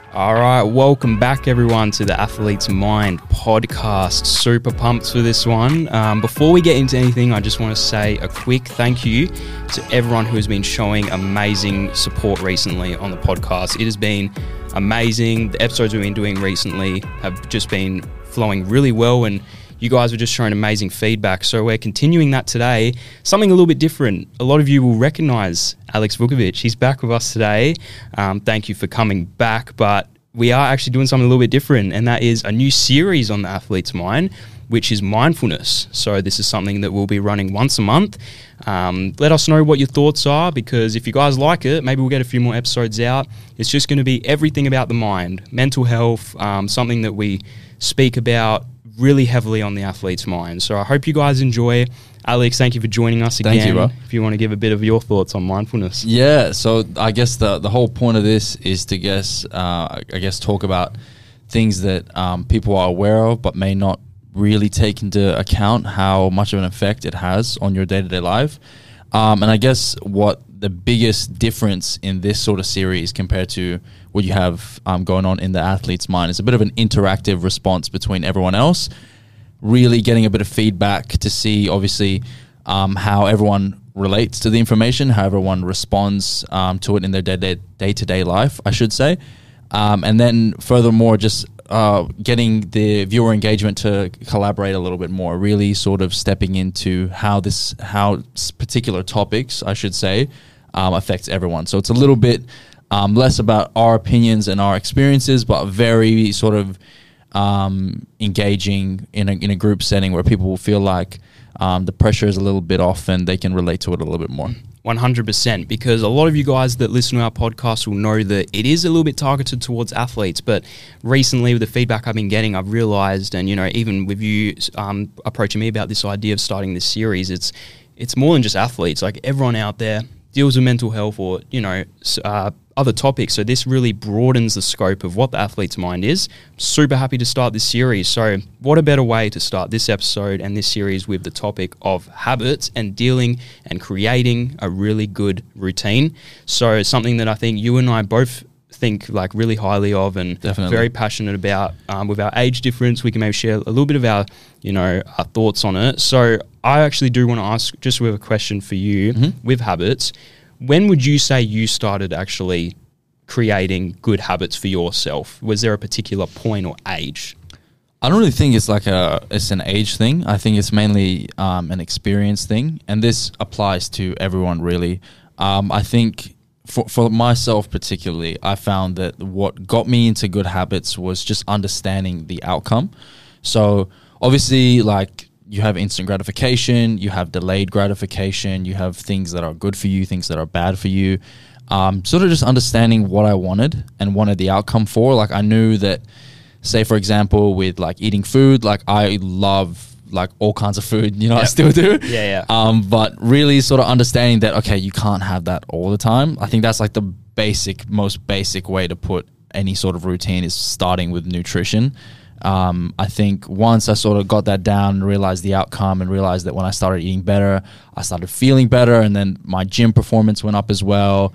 All right, welcome back everyone to the Athlete's Mind podcast. Super pumped for this one. Before we get into anything, I just want to say a quick thank you to everyone who has been showing amazing support recently on the podcast. It has been amazing. The episodes we've been doing recently have just been flowing really well, and you guys are just showing amazing feedback. So we're continuing that today. Something a little bit different. A lot of you will recognize Alex Vukovic. He's back with us today. Thank you for coming back. But we are actually doing something a little bit different, and that is a new series on the Athlete's Mind, which is mindfulness. So this is something that we'll be running once a month. Let us know what your thoughts are, because if you guys like it, maybe we'll get a few more episodes out. It's just going to be everything about the mind, mental health, something that we speak about really heavily on the Athlete's Mind. So I hope you guys enjoy. Alex, thank you for joining us again. Thank you, bro. If you want to give a bit of your thoughts on mindfulness. Yeah, so I guess the whole point of this is to talk about things that people are aware of but may not really take into account how much of an effect it has on your day-to-day life. And I guess what the biggest difference in this sort of series compared to what you have going on in the Athlete's Mind is a bit of an interactive response between everyone else, really getting a bit of feedback to see, obviously, how everyone relates to the information, how everyone responds to it in their day-to-day life, I should say. And then furthermore, just getting the viewer engagement to collaborate a little bit more, really sort of stepping into how particular topics, I should say, affects everyone. So it's a little bit less about our opinions and our experiences, but very sort of engaging in a group setting where people will feel like the pressure is a little bit off and they can relate to it a little bit more. 100%, because a lot of you guys that listen to our podcast will know that it is a little bit targeted towards athletes, but recently with the feedback I've been getting, I've realized, and even with you approaching me about this idea of starting this series, it's more than just athletes. Like, everyone out there deals with mental health or other topics, so this really broadens the scope of what the Athlete's Mind is. Super happy to start this series. So what a better way to start this episode and this series with the topic of habits and dealing and creating a really good routine. So it's something that I think you and I both think like really highly of and Definitely. Very passionate about. With our age difference, we can maybe share a little bit of our our thoughts on it. So I actually do want to ask, just with a question for you, with habits, when would you say you started actually creating good habits for yourself? Was there a particular point or age? I don't really think it's it's an age thing. I think it's mainly an experience thing, and this applies to everyone really. I think for myself particularly, I found that what got me into good habits was just understanding the outcome. So obviously, like, you have instant gratification, you have delayed gratification, you have things that are good for you, things that are bad for you. Sort of just understanding what I wanted and wanted the outcome for. Like, I knew that, say for example, with like eating food, like I love like all kinds of food, Yep. I still do. Yeah. But really sort of understanding that, okay, you can't have that all the time. I think that's like the most basic way to put any sort of routine is starting with nutrition. I think once I sort of got that down and realized the outcome and realized that when I started eating better, I started feeling better, and then my gym performance went up as well.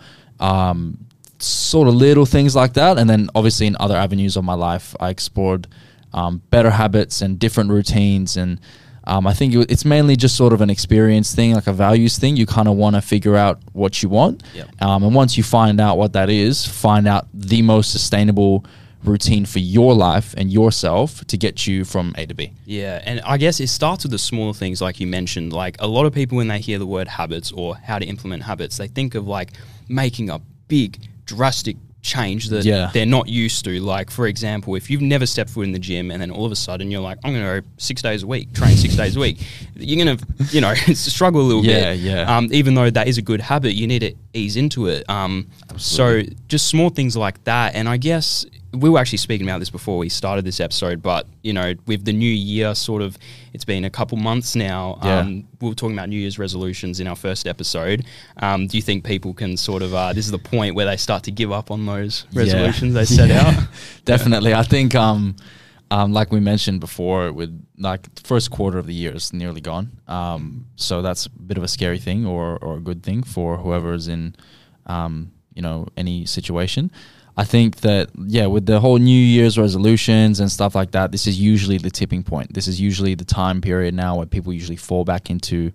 Sort of little things like that. And then obviously in other avenues of my life, I explored better habits and different routines. And I think it's mainly just sort of an experience thing, like a values thing. You kind of want to figure out what you want. Yep. And once you find out what that is, find out the most sustainable routine for your life and yourself to get you from A to B. Yeah, and I guess it starts with the smaller things like you mentioned. Like, a lot of people, when they hear the word habits or how to implement habits, they think of like making a big, drastic change that they're not used to. Like, for example, if you've never stepped foot in the gym and then all of a sudden you're like, I'm going to go 6 days a week, train 6 days a week, you're going to, struggle a little bit. Yeah. Even though that is a good habit, you need to ease into it. So just small things like that. And I guess we were actually speaking about this before we started this episode, but, with the new year sort of, it's been a couple months now. We were talking about New Year's resolutions in our first episode. Do you think people can sort of, this is the point where they start to give up on those resolutions they set out? Definitely. I think, like we mentioned before, with like the first quarter of the year is nearly gone. So that's a bit of a scary thing or a good thing for whoever's in, any situation. I think that, with the whole New Year's resolutions and stuff like that, this is usually the tipping point. This is usually the time period now where people usually fall back into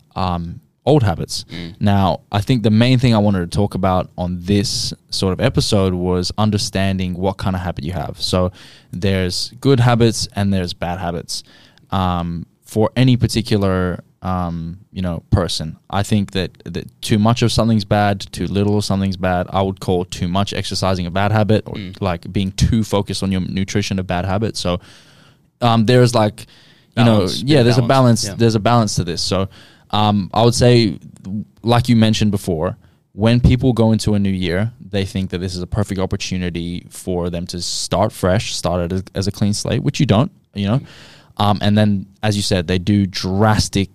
old habits. Now, I think the main thing I wanted to talk about on this sort of episode was understanding what kind of habit you have. So there's good habits and there's bad habits. For any particular person, I think that too much of something's bad, too little of something's bad. I would call too much exercising a bad habit, or like being too focused on your nutrition a bad habit. So there's like, balance, there's a balance. Yeah. There's a balance to this. So I would say, like you mentioned before, when people go into a new year, they think that this is a perfect opportunity for them to start fresh, start it as a clean slate, which you don't, and then, as you said, they do drastic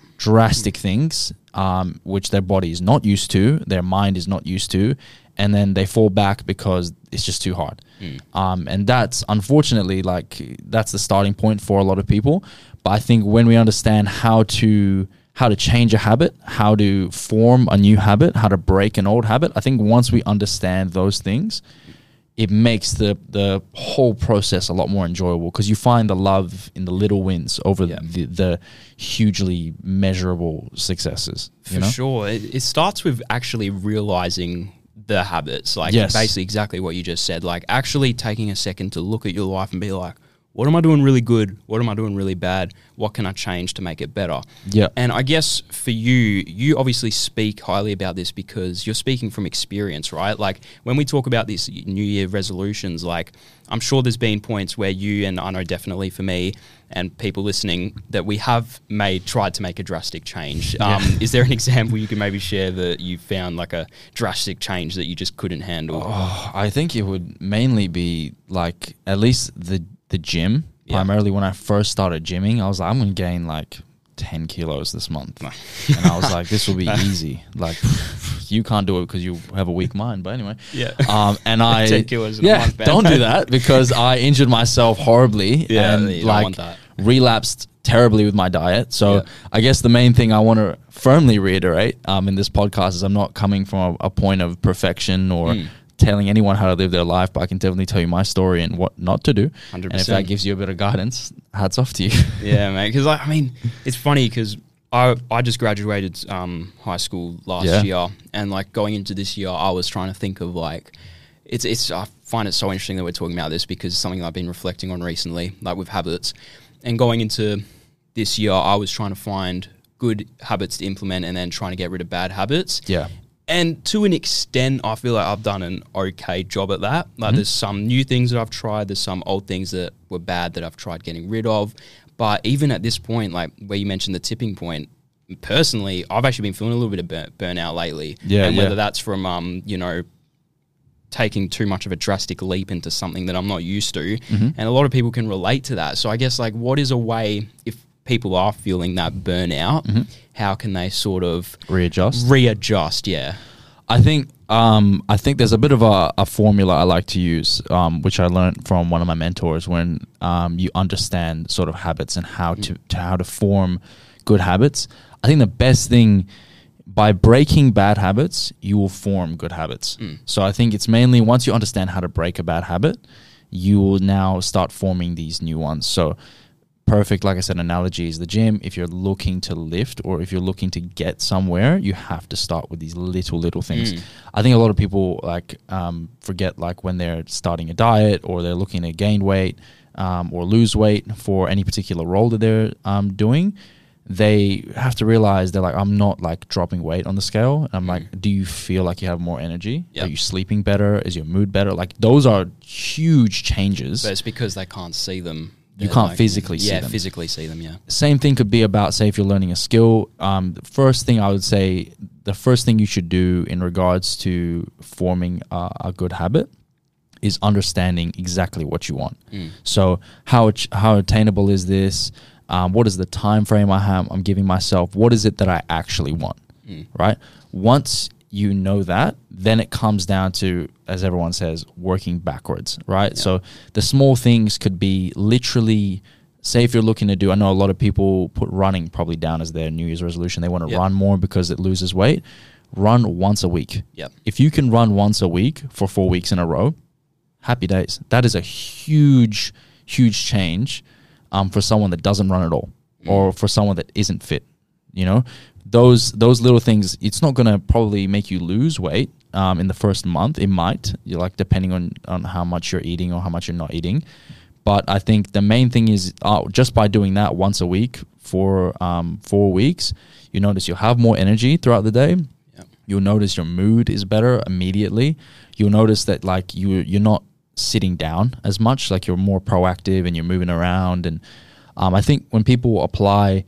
things, which their body is not used to, their mind is not used to, and then they fall back because it's just too hard. And that's, unfortunately, that's the starting point for a lot of people. But I think when we understand how to change a habit, how to form a new habit, how to break an old habit, I think once we understand those things, it makes the whole process a lot more enjoyable, because you find the love in the little wins over the hugely measurable successes. For sure. It starts with actually realizing the habits, basically exactly what you just said, like actually taking a second to look at your life and be like, what am I doing really good? What am I doing really bad? What can I change to make it better? Yeah. And I guess for you obviously speak highly about this because you're speaking from experience, right? Like when we talk about these New Year resolutions, like I'm sure there's been points where you, and I know definitely for me and people listening, that we have tried to make a drastic change. Is there an example you can maybe share that you found like a drastic change that you just couldn't handle? Oh, I think it would mainly be like at least the gym. Primarily when I first started gymming, I was like, I'm going to gain like 10 kilos this month. And I was like, this will be easy. Like, you can't do it because you have a weak mind. But anyway. And I 10 kilos in a month, man. Don't do that, because I injured myself horribly and like relapsed terribly with my diet. So I guess the main thing I want to firmly reiterate in this podcast is I'm not coming from a point of perfection or telling anyone how to live their life, but I can definitely tell you my story and what not to do. 100%. And if that gives you a bit of guidance, hats off to you. Yeah, mate. Because I mean, it's funny because I just graduated high school last year, and like going into this year, I was trying to think of like, it's I find it so interesting that we're talking about this, because it's something I've been reflecting on recently, like with habits. And going into this year, I was trying to find good habits to implement and then trying to get rid of bad habits. Yeah. And to an extent, I feel like I've done an okay job at that. Like there's some new things that I've tried. There's some old things that were bad that I've tried getting rid of. But even at this point, like where you mentioned the tipping point, personally, I've actually been feeling a little bit of burnout lately. And whether that's from, taking too much of a drastic leap into something that I'm not used to. And a lot of people can relate to that. So I guess like what is a way, if people are feeling that burnout, how can they sort of readjust? Yeah. I think there's a bit of a formula I like to use, which I learned from one of my mentors, when you understand sort of habits and how to form good habits. I think the best thing, by breaking bad habits, you will form good habits. So I think it's mainly once you understand how to break a bad habit, you will now start forming these new ones. So perfect, like I said, analogy is the gym. If you're looking to lift or if you're looking to get somewhere, you have to start with these little things. I think a lot of people forget, like when they're starting a diet or they're looking to gain weight or lose weight for any particular role that they're doing, they have to realize they're like, I'm not like dropping weight on the scale. And I'm like, do you feel like you have more energy? Are you sleeping better? Is your mood better? Like those are huge changes. But it's because they can't see them. You can't physically see them. Yeah, physically see them, yeah. Same thing could be about, say, if you're learning a skill. The first thing I would say, the first thing you should do in regards to forming a good habit is understanding exactly what you want. So how attainable is this? What is the time frame I'm giving myself? What is it that I actually want, right? Once you know that, then it comes down to, as everyone says, working backwards, right? Yeah. So the small things could be literally, say if you're looking to do, I know a lot of people put running probably down as their New Year's resolution. They want to run more because it loses weight. run once a week. Yep. If you can run once a week for 4 weeks in a row, happy days. That is a huge change for someone that doesn't run at all, or for someone that isn't fit. You know, those little things, it's not going to probably make you lose weight in the first month. It might, depending on how much you're eating or how much you're not eating. But I think the main thing is just by doing that once a week for 4 weeks, you notice you'll have more energy throughout the day. Yep. You'll notice your mood is better immediately. You'll notice that you're not sitting down as much, like you're more proactive and you're moving around. And I think when people apply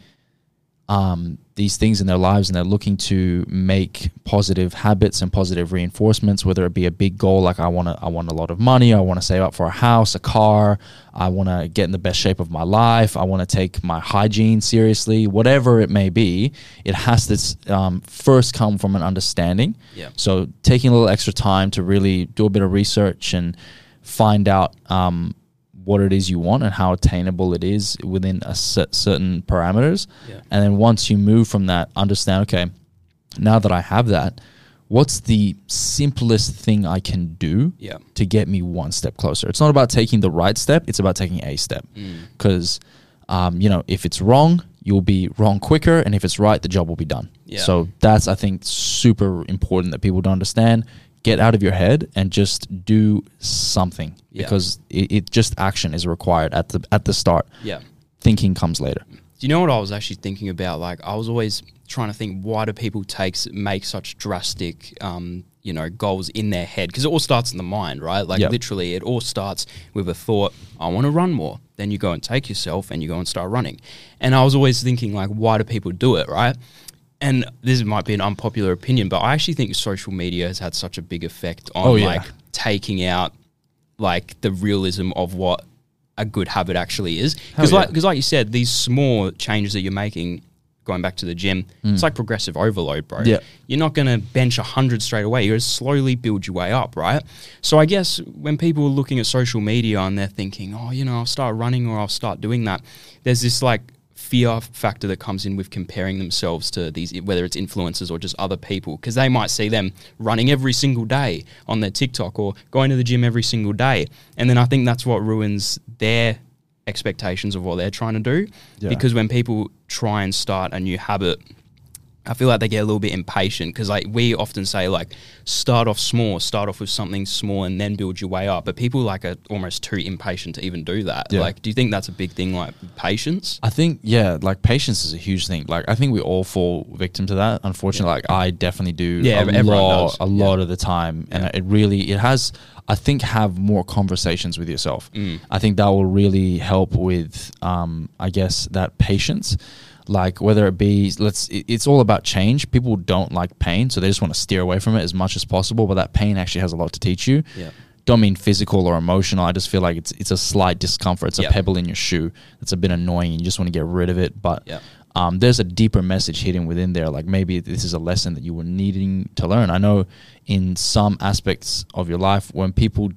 these things in their lives and they're looking to make positive habits and positive reinforcements, whether it be a big goal like I want a lot of money, I want to save up for a house, a car, I want to get in the best shape of my life, I want to take my hygiene seriously, whatever it may be, it has to first come from an understanding. Yeah. So taking a little extra time to really do a bit of research and find out what it is you want and how attainable it is within a certain parameters. Yeah. And then once you move from that, understand, okay, now that I have that, what's the simplest thing I can do to get me one step closer? It's not about taking the right step. It's about taking a step. Because, if it's wrong, you'll be wrong quicker. And if it's right, the job will be done. Yeah. So that's, I think, super important that people don't understand. Get out of your head and just do something, because it just action is required at the start. Yeah. Thinking comes later. Do you know what I was actually thinking about? Like, I was always trying to think, why do people make such drastic, goals in their head? Because it all starts in the mind, right? Like, literally, it all starts with a thought, I want to run more. Then you go and take yourself and you go and start running. And I was always thinking, like, why do people do it, right? And this might be an unpopular opinion, but I actually think social media has had such a big effect on taking out like the realism of what a good habit actually is. Because like you said, these small changes that you're making, going back to the gym, it's like progressive overload, bro. Yeah. You're not going to bench 100 straight away. You're going to slowly build your way up, right? So I guess when people are looking at social media and they're thinking, I'll start running or I'll start doing that, there's this like fear factor that comes in with comparing themselves to these, whether it's influencers or just other people, because they might see them running every single day on their TikTok or going to the gym every single day. And then I think that's what ruins their expectations of what they're trying to do. Yeah. Because when people try and start a new habit, I feel like they get a little bit impatient, because like we often say, like, start off with something small and then build your way up. But people are almost too impatient to even do that. Yeah. Like, do you think that's a big thing, like patience? I think, like patience is a huge thing. Like, I think we all fall victim to that. Unfortunately, like I definitely do a lot of the time. And it has, I think, have more conversations with yourself. I think that will really help with, I guess, that patience. Like, whether it be, it's all about change. People don't like pain, so they just want to steer away from it as much as possible. But that pain actually has a lot to teach you. Yeah. Don't mean physical or emotional. I just feel like it's a slight discomfort. It's a pebble in your shoe that's a bit annoying, and you just want to get rid of it. But there's a deeper message hidden within there. Like, maybe this is a lesson that you were needing to learn. I know in some aspects of your life, when people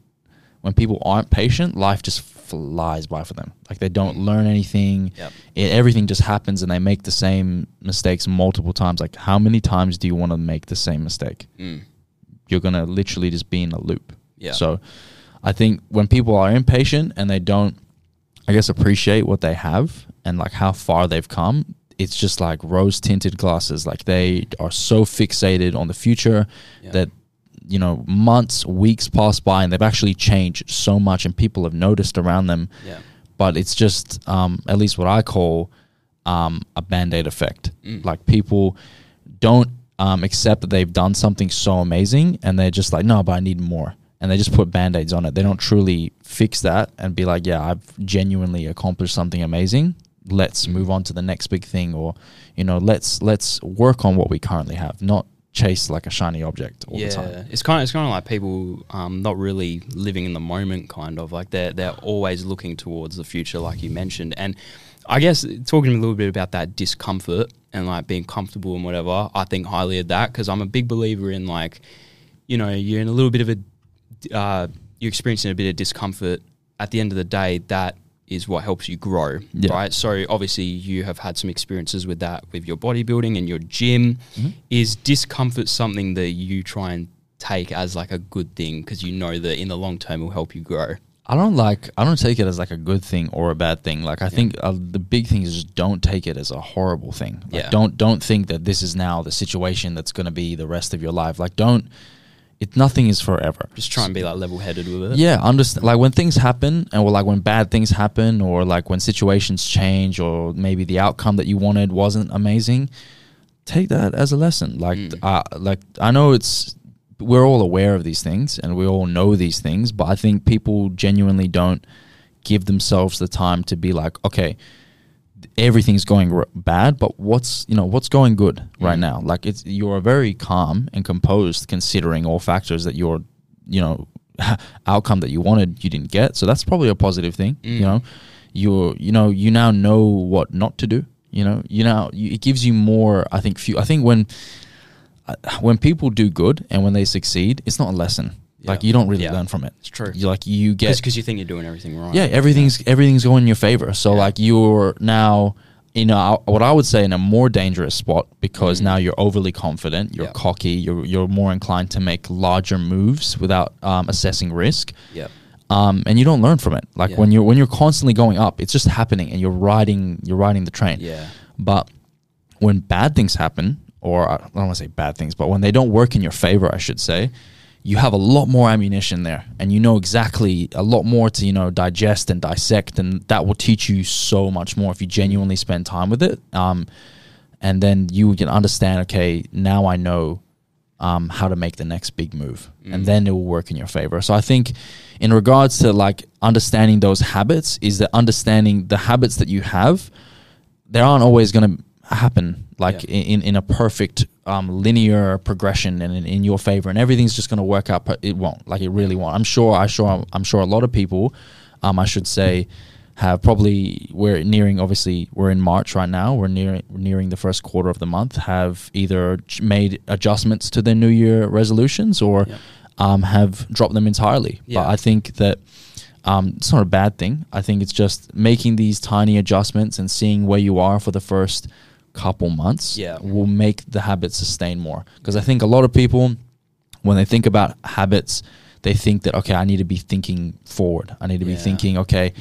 aren't patient, life just flies by for them. Like, they don't learn anything. Everything just happens, and they make the same mistakes multiple times. Like, how many times do you want to make the same mistake? You're going to literally just be in a loop. So I think when people are impatient and they don't, I guess, appreciate what they have and like how far they've come, it's just like rose tinted glasses. Like, they are so fixated on the future that, months, weeks pass by, and they've actually changed so much, and people have noticed around them. But it's just, at least what I call a Band-Aid effect. Like, people don't accept that they've done something so amazing, and they're just like, no, but I need more. And they just put Band-Aids on it. They don't truly fix that and be like, yeah, I've genuinely accomplished something amazing. Let's move on to the next big thing, or, let's work on what we currently have, not chase like a shiny object all the time. It's kind of like people not really living in the moment, kind of like they're always looking towards the future, like you mentioned. And I guess talking a little bit about that discomfort and like being comfortable and whatever, I think highly of that, because I'm a big believer in, like, you're in a little bit of you're experiencing a bit of discomfort. At the end of the day, that is what helps you grow, Yeah. right? So obviously you have had some experiences with that, with your bodybuilding and your gym. Is discomfort something that you try and take as like a good thing because you know that in the long term it will help you grow? I don't take it as like a good thing or a bad thing. Like I think the big thing is just don't take it as a horrible thing. Like don't think that this is now the situation that's going to be the rest of your life. Like nothing is forever. Just try and be like level-headed with it. Yeah, understand. Like when things happen, or like when bad things happen, or like when situations change, or maybe the outcome that you wanted wasn't amazing, take that as a lesson. Like, I know we're all aware of these things and we all know these things, but I think people genuinely don't give themselves the time to be like, okay, everything's going bad, but what's going good right now? Like you're very calm and composed considering all factors that your, outcome that you wanted, you didn't get. So that's probably a positive thing. You now know what not to do. It gives you more, I think when people do good and when they succeed, it's not a lesson. Like you don't really learn from it. It's true. You get because you think you're doing everything right. Yeah, everything's going in your favor. So like you're now what I would say in a more dangerous spot because now you're overly confident, you're cocky, you're more inclined to make larger moves without assessing risk. Yeah. And you don't learn from it. Like when you're constantly going up, it's just happening and you're riding the train. Yeah. But when bad things happen, or I don't want to say bad things, but when they don't work in your favor, I should say, you have a lot more ammunition there and you know exactly a lot more to, digest and dissect, and that will teach you so much more if you genuinely spend time with it. And then you can understand, okay, now I know how to make the next big move, and then it will work in your favor. So I think in regards to like understanding those habits is that understanding the habits that you have, they aren't always going to happen like in a perfect linear progression and in your favor, and everything's just going to work out. It won't. Like it really won't. I'm sure a lot of people, I should say, have probably, we're in March right now. We're nearing the first quarter of the month, have either made adjustments to their New Year resolutions or have dropped them entirely. But I think that it's not a bad thing. I think it's just making these tiny adjustments and seeing where you are for the first couple months will make the habit sustain more. Because I think a lot of people, when they think about habits, they think that, okay, I need to be thinking forward. I need to be thinking, okay,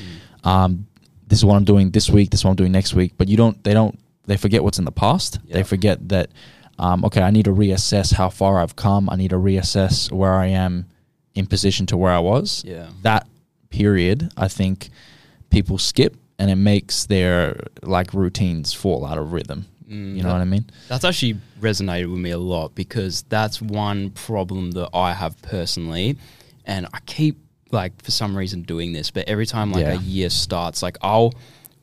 this is what I'm doing this week, this is what I'm doing next week. But they forget what's in the past. They forget that, okay, I need to reassess how far I've come. I need to reassess where I am in position to where I was. That period, I think people skip, and it makes their like routines fall out of rhythm. You know what I mean? That's actually resonated with me a lot because that's one problem that I have personally, and I keep like for some reason doing this, but every time like a year starts, like I'll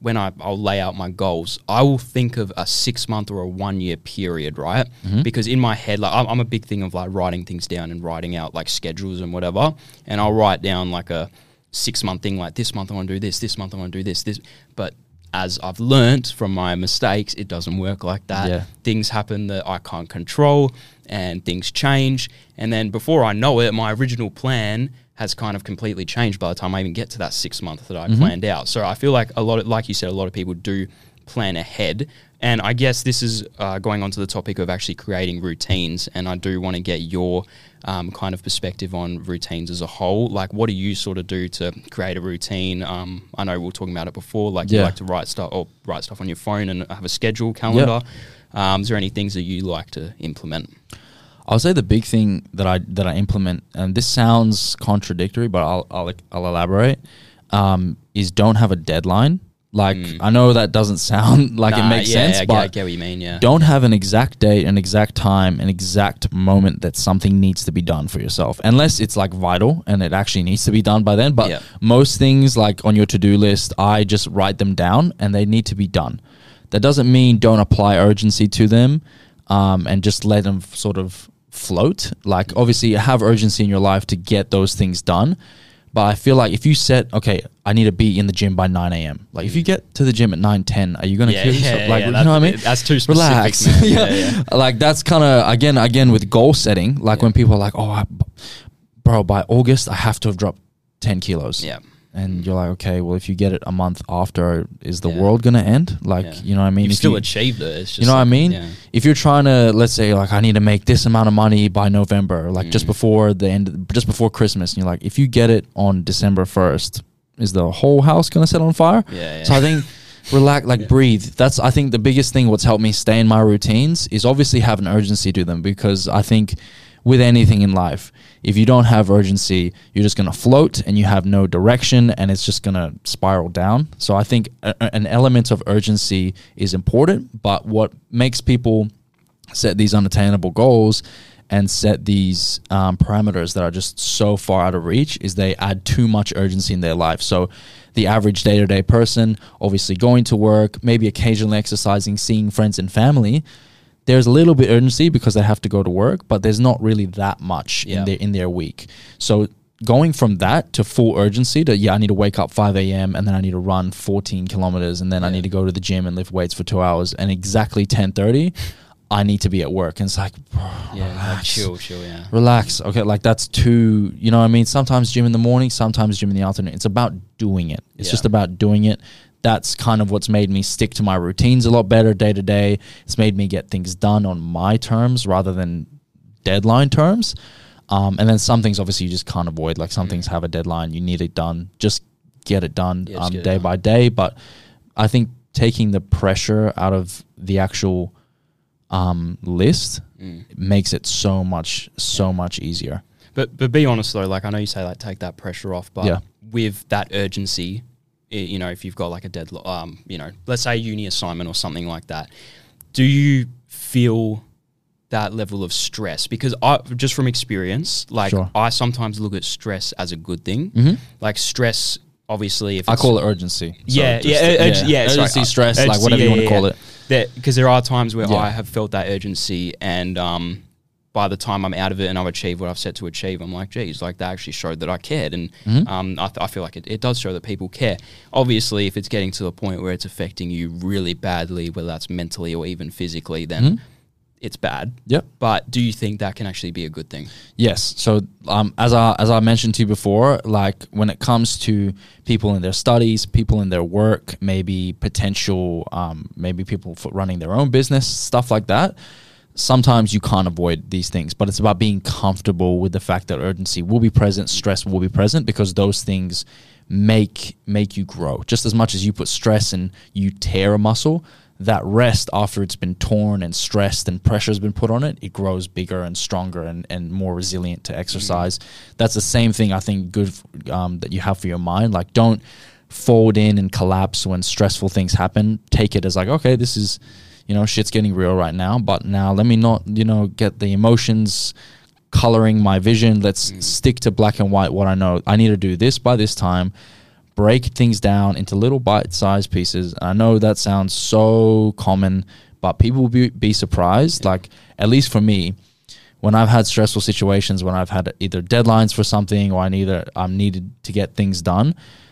lay out my goals, I will think of a 6 month or a 1 year period, right? Because in my head, like I'm a big thing of like writing things down and writing out like schedules and whatever, and I'll write down like a 6 month thing, like this month I want to do this month I want to do this, but as I've learnt from my mistakes, it doesn't work like that. Things happen that I can't control and things change, and then before I know it, my original plan has kind of completely changed by the time I even get to that 6 month that I planned out. So I feel like like you said, a lot of people do plan ahead. And I guess this is going on to the topic of actually creating routines. And I do want to get your kind of perspective on routines as a whole. Like, what do you sort of do to create a routine? I know we were talking about it before. Like, you like to write stuff on your phone and have a schedule, calendar. Is there any things that you like to implement? I'll say the big thing that I implement, and this sounds contradictory, but I'll elaborate, is don't have a deadline. Like, I know that doesn't sound like it makes sense, but I get what you mean, don't have an exact date, an exact time, an exact moment that something needs to be done for yourself, unless it's like vital and it actually needs to be done by then. But most things like on your to-do list, I just write them down and they need to be done. That doesn't mean don't apply urgency to them and just let them sort of float. Like, obviously you have urgency in your life to get those things done. But I feel like if you set, okay, I need to be in the gym by 9 a.m. Like, if you get to the gym at 9:10, are you going to kill yourself? Like, you know what I mean? That's too specific. Relax. Like, that's kind of, again, with goal setting, like when people are like, oh, bro, by August, I have to have dropped 10 kilos. Yeah. and you're like, okay, well, if you get it a month after, is the world gonna end? Like, you know what I mean? You've if still you, achieved it. It's just you know what I mean? Yeah. If you're trying to, let's say, like, I need to make this amount of money by November, like just before the end, just before Christmas, and you're like, if you get it on December 1st, is the whole house gonna set on fire? Yeah. So I think relax, like breathe. That's, I think, the biggest thing. What's helped me stay in my routines is obviously have an urgency to them, because I think with anything in life, if you don't have urgency, you're just going to float and you have no direction, and it's just going to spiral down. So I think an element of urgency is important, but what makes people set these unattainable goals and set these parameters that are just so far out of reach is they add too much urgency in their life. So the average day-to-day person, obviously going to work, maybe occasionally exercising, seeing friends and family, there's a little bit urgency because they have to go to work, but there's not really that much in their week. So going from that to full urgency to, I need to wake up 5 a.m. and then I need to run 14 kilometers and then I need to go to the gym and lift weights for 2 hours, and exactly 10:30, I need to be at work. And it's like, bro, relax. Like chill, Relax. Okay, like that's too, you know what I mean? Sometimes gym in the morning, sometimes gym in the afternoon. It's about doing it. It's just about doing it. That's kind of what's made me stick to my routines a lot better day to day. It's made me get things done on my terms rather than deadline terms. And then some things obviously you just can't avoid. Like some things have a deadline. You need it done. Just get it done day by day. But I think taking the pressure out of the actual list makes it so much easier. But be honest though, like I know you say like take that pressure off, but with that urgency, you know, if you've got like a deadline, you know, let's say a uni assignment or something like that, do you feel that level of stress? Because I, just from experience, like I sometimes look at stress as a good thing. Like stress, obviously, if I call it urgency. So urgency, stress, like whatever you want to call it. Because there are times where I have felt that urgency, and by the time I'm out of it and I've achieved what I've set to achieve, I'm like, geez, like that actually showed that I cared. And I feel like it does show that people care. Obviously, if it's getting to the point where it's affecting you really badly, whether that's mentally or even physically, then it's bad. Yep. But do you think that can actually be a good thing? Yes. So as I mentioned to you before, like when it comes to people in their studies, people in their work, maybe potential, maybe people running their own business, stuff like that, sometimes you can't avoid these things, but it's about being comfortable with the fact that urgency will be present, stress will be present, because those things make you grow. Just as much as you put stress and you tear a muscle, that rest after it's been torn and stressed and pressure has been put on it, it grows bigger and stronger and more resilient to exercise. That's the same thing I think good that you have for your mind. Like don't fold in and collapse when stressful things happen. Take it as like, okay, this is, you know, shit's getting real right now, but now let me not, you know, get the emotions coloring my vision. Let's stick to black and white what I know. I need to do this by this time. Break things down into little bite-sized pieces. I know that sounds so common, but people will be surprised. Like, at least for me, when I've had stressful situations, when I've had either deadlines for something or I'm needed to get things done,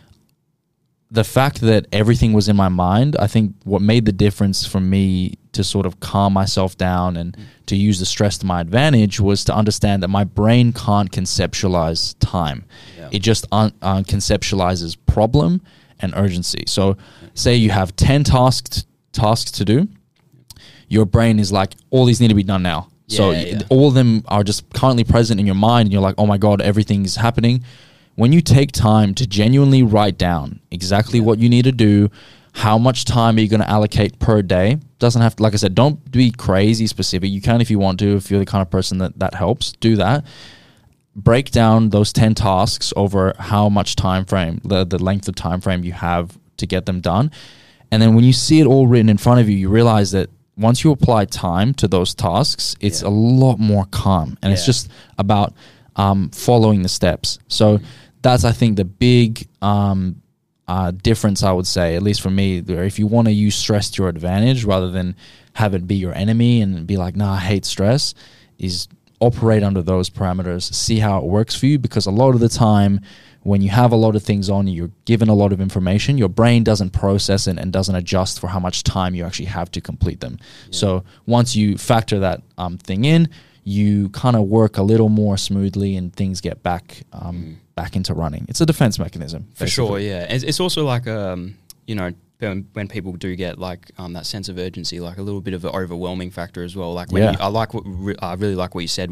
the fact that everything was in my mind, I think what made the difference for me to sort of calm myself down and to use the stress to my advantage was to understand that my brain can't conceptualize time. Yeah. It just conceptualizes problem and urgency. So say you have 10 tasks to do, your brain is like, all these need to be done now. All of them are just currently present in your mind and you're like, oh my God, everything's happening. When you take time to genuinely write down exactly what you need to do, how much time are you going to allocate per day? Doesn't have to, like I said, don't be crazy specific. You can if you want to, if you're the kind of person that helps, do that. Break down those 10 tasks over how much time frame, the length of time frame you have to get them done. And then when you see it all written in front of you, you realize that once you apply time to those tasks, it's a lot more calm. And it's just about following the steps. So that's, I think, the big difference, I would say, at least for me, where if you want to use stress to your advantage rather than have it be your enemy and be like, nah, I hate stress, is operate under those parameters, see how it works for you, because a lot of the time when you have a lot of things on, you're given a lot of information, your brain doesn't process it and doesn't adjust for how much time you actually have to complete them. Yeah. So once you factor that thing in, you kind of work a little more smoothly and things get back back into running. It's a defense mechanism. For sure, yeah. It's also like, you know, when people do get like that sense of urgency, like a little bit of an overwhelming factor as well. Like when I really like what you said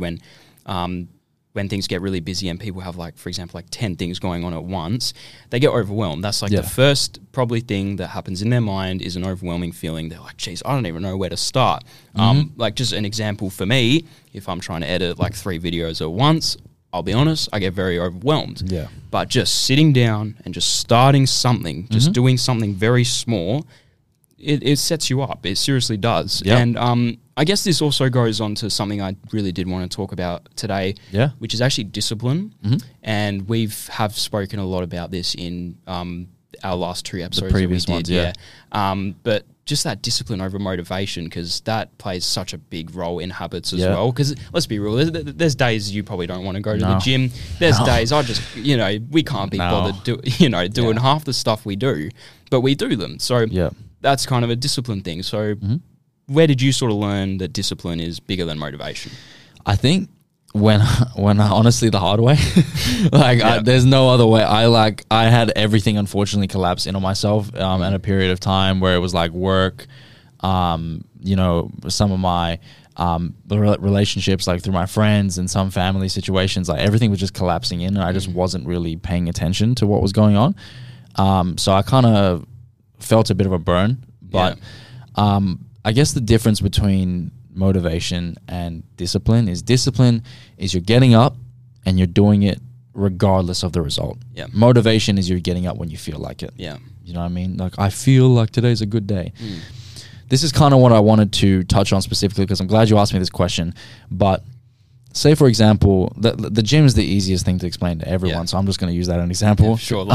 when things get really busy and people have like, for example, like 10 things going on at once, they get overwhelmed. That's like the first probably thing that happens in their mind is an overwhelming feeling. They're like, geez, I don't even know where to start. Like just an example for me, if I'm trying to edit like 3 videos at once, I'll be honest, I get very overwhelmed. Yeah. But just sitting down and just starting something, just doing something very small, it sets you up. It seriously does. Yep. And I guess this also goes on to something I really did want to talk about today, which is actually discipline. And have spoken a lot about this in our last 2 episodes. The previous ones, but just that discipline over motivation, because that plays such a big role in habits as well. Because let's be real, there's days you probably don't want to go to the gym. There's days I just, you know, we can't be bothered doing half the stuff we do, but we do them. So that's kind of a discipline thing. So where did you sort of learn that discipline is bigger than motivation? I think when honestly the hard way, there's no other way. I had everything unfortunately collapse in on myself at a period of time where it was like work, you know, some of my relationships, like through my friends and some family situations, like everything was just collapsing in, and I just wasn't really paying attention to what was going on. So I kind of felt a bit of a burn, but I guess the difference between motivation and discipline is you're getting up and you're doing it regardless of the result. Motivation is you're getting up when you feel like it. You know what I mean? Like, I feel like today's a good day. This is kind of what I wanted to touch on specifically, because I'm glad you asked me this question. But say, for example, the gym is the easiest thing to explain to everyone, so I'm just going to use that as an example. Sure.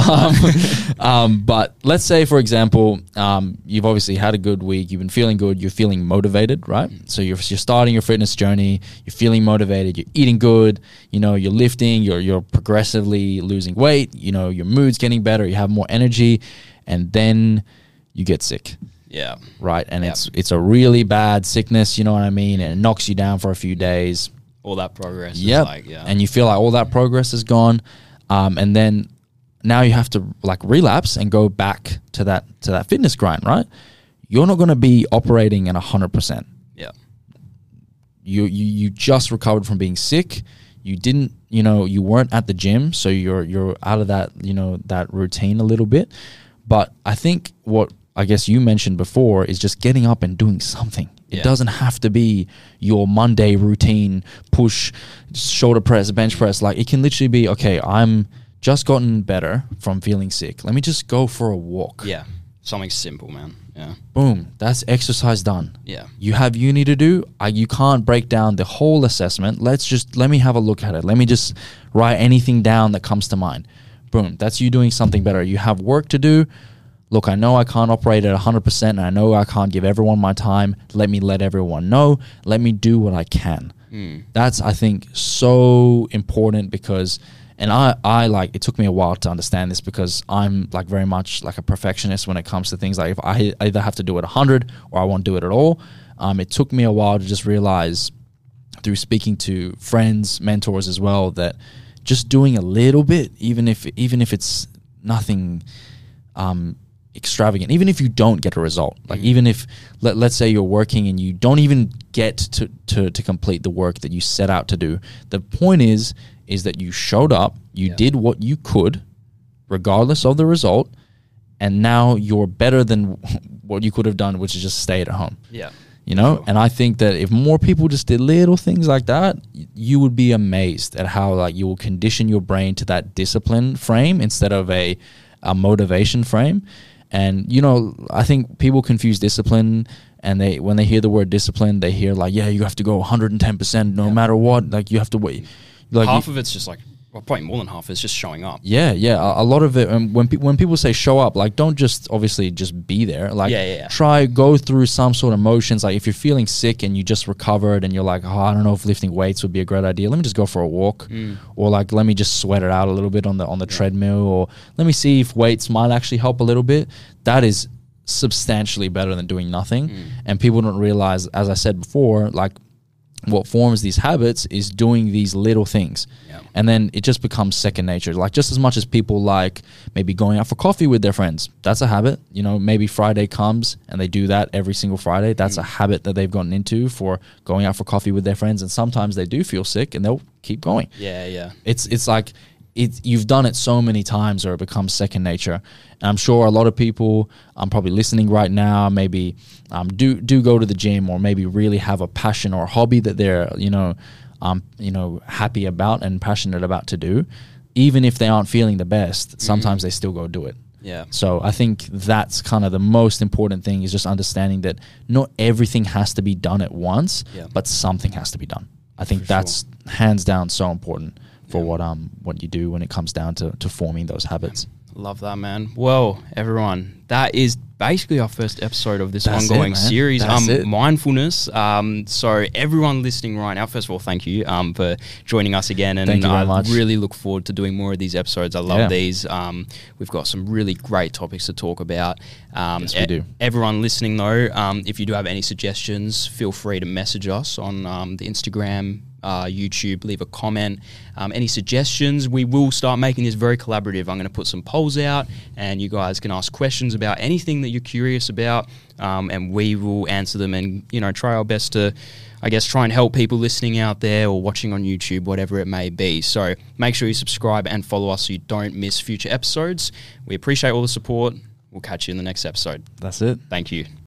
But let's say, for example, you've obviously had a good week, you've been feeling good, you're feeling motivated, right? So you're starting your fitness journey, you're feeling motivated, you're eating good, you know, you're lifting, you're progressively losing weight, you know, your mood's getting better, you have more energy, and then you get sick. Right? And it's a really bad sickness, you know what I mean? And it knocks you down for a few days. All that progress is like, and you feel like all that progress is gone, and then now you have to like relapse and go back to that fitness grind, right? You're not going to be operating at 100%. You just recovered from being sick. You didn't, you know, you weren't at the gym, so you're out of that, you know, that routine a little bit. But I think what I guess you mentioned before is just getting up and doing something. It doesn't have to be your Monday routine, push, shoulder press, bench press. Like, it can literally be, okay, I'm just gotten better from feeling sick. Let me just go for a walk. Something simple, man. Boom. That's exercise done. You have uni to do. You can't break down the whole assessment. Let me have a look at it. Let me just write anything down that comes to mind. Boom. That's you doing something better. You have work to do. Look, I know I can't operate at 100%, and I know I can't give everyone my time. Let me let everyone know. Let me do what I can. That's, I think, so important, because, and I like, it took me a while to understand this, because I'm like very much like a perfectionist when it comes to things. Like, if I either have to do it 100 or I won't do it at all. It took me a while to just realize, through speaking to friends, mentors as well, that just doing a little bit, even if it's nothing extravagant, even if you don't get a result, like even if let's say you're working and you don't even get to complete the work that you set out to do, the point is that you showed up, you did what you could regardless of the result, and now you're better than what you could have done, which is just stay at home. You know, sure. And I think that if more people just did little things like that, you would be amazed at how like you will condition your brain to that discipline frame instead of a motivation frame. And, you know, I think people confuse discipline, and when they hear the word discipline, they hear like, yeah, you have to go 110% no matter what. Like, you have to wait. Like, half of it's just like, well, probably more than half is just showing up. A lot of it. And when people say show up, like, don't just obviously just be there. Like, try go through some sort of motions. Like, if you're feeling sick and you just recovered and you're like, oh, I don't know if lifting weights would be a great idea. Let me just go for a walk, or like let me just sweat it out a little bit on the treadmill, or let me see if weights might actually help a little bit. That is substantially better than doing nothing. And people don't realize, as I said before, like, what forms these habits is doing these little things. Yeah. And then it just becomes second nature. Like just as much as people like maybe going out for coffee with their friends, that's a habit. You know, maybe Friday comes and they do that every single Friday. That's a habit that they've gotten into for going out for coffee with their friends. And sometimes they do feel sick and they'll keep going. Yeah. It's like you've done it so many times or it becomes second nature. And I'm sure a lot of people probably listening right now maybe do go to the gym or maybe really have a passion or a hobby that they're happy about and passionate about to do. Even if they aren't feeling the best, sometimes they still go do it. Yeah. So I think that's kind of the most important thing, is just understanding that not everything has to be done at once, but something has to be done. I think that's hands down so important for what you do when it comes down to forming those habits. Love that, man. Well, everyone, that is basically our first episode of this ongoing series, mindfulness. So everyone listening right now, first of all, thank you for joining us again, and thank you very much. Really look forward to doing more of these episodes. I love these. We've got some really great topics to talk about. Yes, we do. Everyone listening though, if you do have any suggestions, feel free to message us on the Instagram, YouTube, leave a comment. Any suggestions? We will start making this very collaborative. I'm going to put some polls out and you guys can ask questions about anything that you're curious about, and we will answer them and, try our best to, I guess, try and help people listening out there or watching on YouTube, whatever it may be. So make sure you subscribe and follow us so you don't miss future episodes. We appreciate all the support. We'll catch you in the next episode. That's it. Thank you.